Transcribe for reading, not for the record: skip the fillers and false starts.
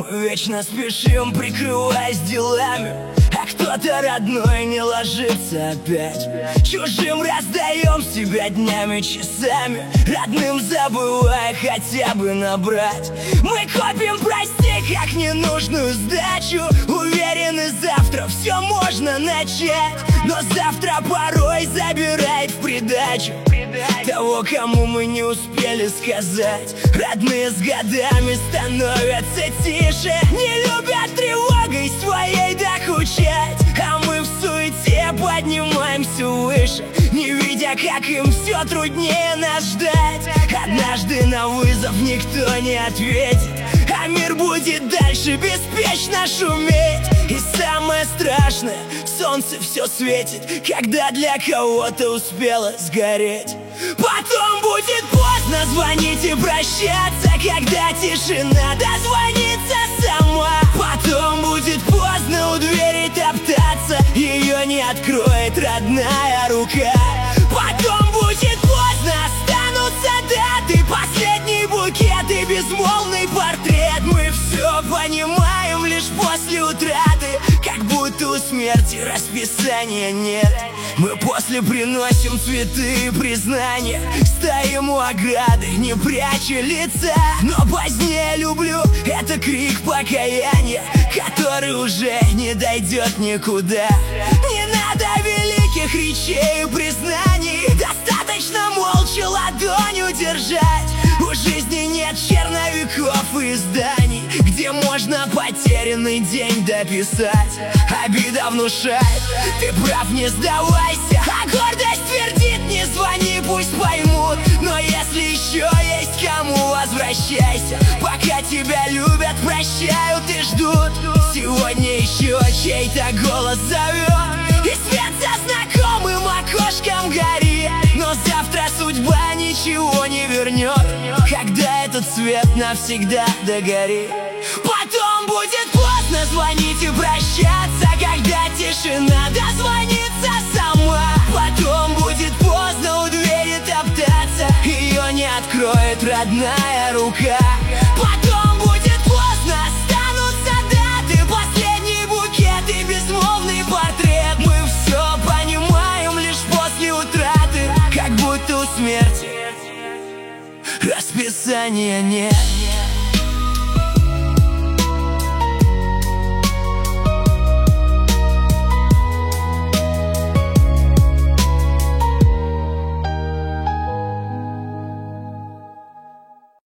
Мы вечно спешим, прикрываясь делами, а кто-то родной не ложится опять. Чужим раздаем себя днями, часами, родным забывая хотя бы набрать. Мы копим, прости, как ненужную сдачу, уверены, завтра все можно начать. Но завтра порой забирает в придачу того, кому мы не успели сказать. Родные с годами становятся тише, не любят тревогой своей докучать. А мы в суете поднимаемся выше, не видя, как им все труднее нас ждать. Однажды на вызов никто не ответит, а мир будет дальше беспечно шуметь. И самое страшное, солнце все светит, когда для кого-то успело сгореть. Потом будет поздно звонить и прощаться, когда тишина дозвонится сама. Потом будет поздно у двери топтаться, ее не откроет родная рука. Потом будет поздно, останутся даты, последний букет и безмолвный портрет. Мы все понимаем лишь после утраты, как будто у смерти расписания нет. Мы после приносим цветы и признания, стоим у ограды, не пряча лица. Но позднее люблю — это крик покаяния, который уже не дойдет никуда. Не надо великих речей и признаний, достаточно молча ладонью держать. У жизни нет черновиков и изданий, где можно потерянный день дописать. Обида внушает, ты прав, не сдавайся, а гордость твердит, не звони, пусть поймут. Но если еще есть кому, возвращайся, пока тебя любят, прощают и ждут. Сегодня еще чей-то голос зовет, и свет за знакомым окошком горит. Но завтра судьба ничего не вернет, когда этот свет навсегда догорит. Потом будет поздно звонить и прощаться, когда тишина дозвонится сама. Потом будет поздно у двери топтаться, ее не откроет родная рука. Потом будет поздно, останутся даты, последний букет и безмолвный портрет. Мы все понимаем лишь после утраты, как будто у смерти расписания нет.